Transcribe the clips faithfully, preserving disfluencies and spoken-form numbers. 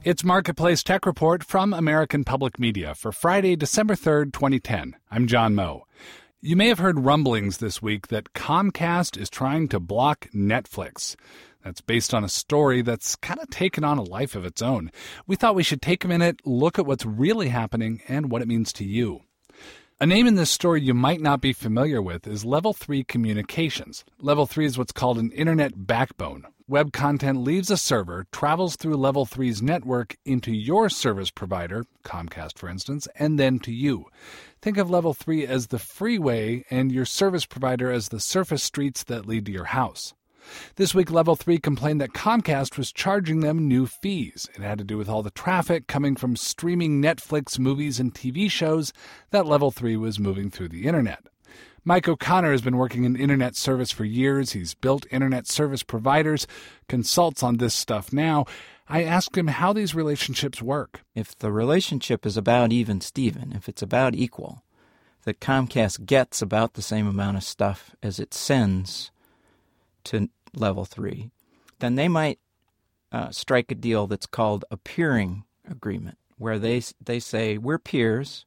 It's Marketplace Tech Report from American Public Media for Friday, December third, twenty ten. I'm John Moe. You may have heard rumblings this week that Comcast is trying to block Netflix. That's based on a story that's kind of taken on a life of its own. We thought we should take a minute, look at what's really happening and what it means to you. A name in this story you might not be familiar with is Level three Communications. Level three is what's called an internet backbone. Web content leaves a server, travels through Level three's network into your service provider, Comcast for instance, and then to you. Think of Level three as the freeway and your service provider as the surface streets that lead to your house. This week, Level three complained that Comcast was charging them new fees. It had to do with all the traffic coming from streaming Netflix movies and T V shows that Level three was moving through the internet. Mike O'Connor has been working in internet service for years. He's built internet service providers, consults on this stuff now. I asked him how these relationships work. If the relationship is about even Steven, if it's about equal, that Comcast gets about the same amount of stuff as it sends to Level three, then they might uh, strike a deal that's called a peering agreement, where they they say, we're peers,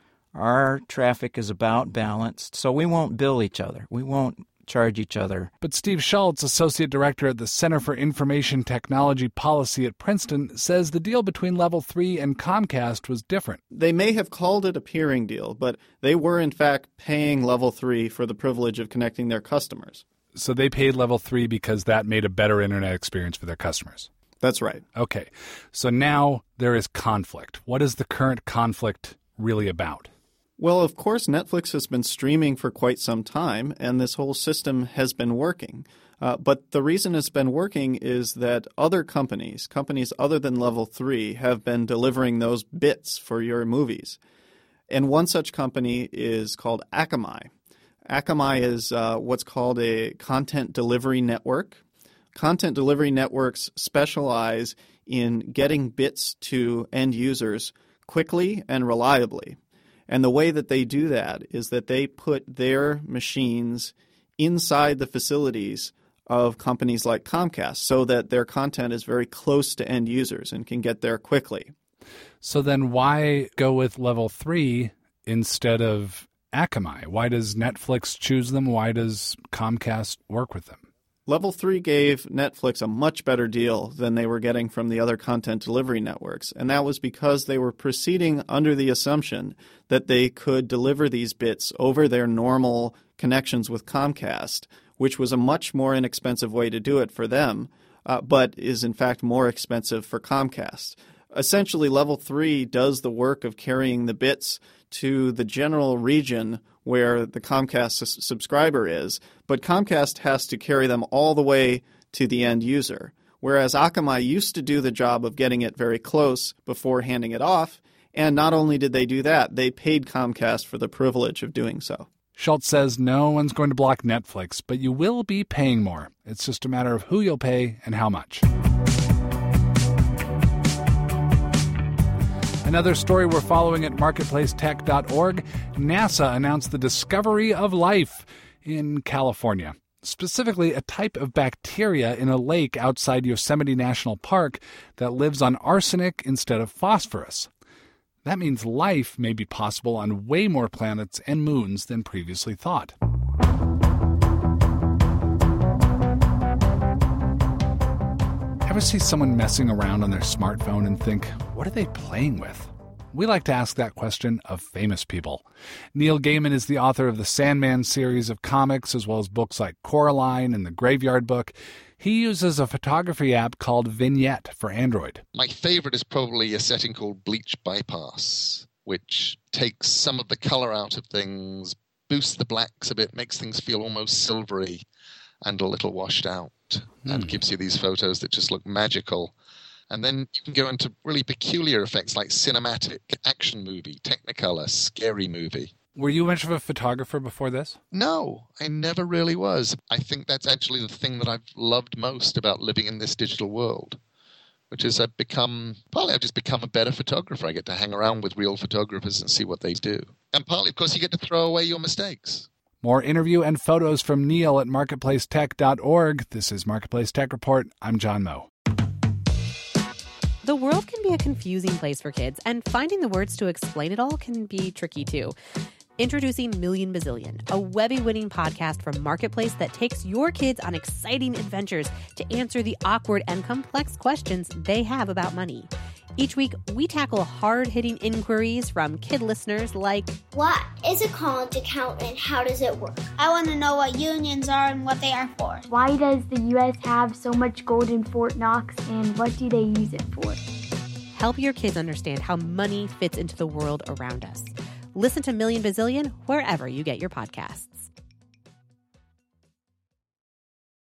our traffic is about balanced, so we won't bill each other. We won't charge each other. But Steve Schultz, Associate Director at the Center for Information Technology Policy at Princeton, says the deal between Level three and Comcast was different. They may have called it a peering deal, but they were in fact paying Level three for the privilege of connecting their customers. So they paid Level three because that made a better internet experience for their customers. That's right. Okay. So now there is conflict. What is the current conflict really about? Well, of course, Netflix has been streaming for quite some time, and this whole system has been working. Uh, but the reason it's been working is that other companies, companies other than Level three, have been delivering those bits for your movies. And one such company is called Akamai. Akamai is uh, what's called a content delivery network. Content delivery networks specialize in getting bits to end users quickly and reliably. And the way that they do that is that they put their machines inside the facilities of companies like Comcast so that their content is very close to end users and can get there quickly. So then why go with Level three instead of Akamai? Why does Netflix choose them? Why does Comcast work with them? Level three gave Netflix a much better deal than they were getting from the other content delivery networks, and that was because they were proceeding under the assumption that they could deliver these bits over their normal connections with Comcast, which was a much more inexpensive way to do it for them, uh, but is in fact more expensive for Comcast. Essentially, Level three does the work of carrying the bits to the general region where the Comcast s- subscriber is, but Comcast has to carry them all the way to the end user, whereas Akamai used to do the job of getting it very close before handing it off, and not only did they do that, they paid Comcast for the privilege of doing so. Schultz says no one's going to block Netflix, but you will be paying more. It's just a matter of who you'll pay and how much. Another story we're following at marketplace tech dot org, NASA announced the discovery of life in California, specifically a type of bacteria in a lake outside Yosemite National Park that lives on arsenic instead of phosphorus. That means life may be possible on way more planets and moons than previously thought. Ever see someone messing around on their smartphone and think, what are they playing with? We like to ask that question of famous people. Neil Gaiman is the author of the Sandman series of comics, as well as books like Coraline and The Graveyard Book. He uses a photography app called Vignette for Android. My favorite is probably a setting called Bleach Bypass, which takes some of the color out of things, boosts the blacks a bit, makes things feel almost silvery and a little washed out. Mm. And gives you these photos that just look magical. And then you can go into really peculiar effects like cinematic, action movie, Technicolor, scary movie. Were you much of a photographer before this? No, I never really was. I think that's actually the thing that I've loved most about living in this digital world, which is I've become, partly I've just become a better photographer. I get to hang around with real photographers and see what they do. And partly, of course, you get to throw away your mistakes. More interview and photos from Neil at marketplace tech dot org. This is Marketplace Tech Report. I'm John Moe. The world can be a confusing place for kids, and finding the words to explain it all can be tricky too. Introducing Million Bazillion, a Webby-winning podcast from Marketplace that takes your kids on exciting adventures to answer the awkward and complex questions they have about money. Each week, we tackle hard-hitting inquiries from kid listeners like, what is a college account and how does it work? I want to know what unions are and what they are for. Why does the U S have so much gold in Fort Knox and what do they use it for? Help your kids understand how money fits into the world around us. Listen to Million Bazillion wherever you get your podcasts.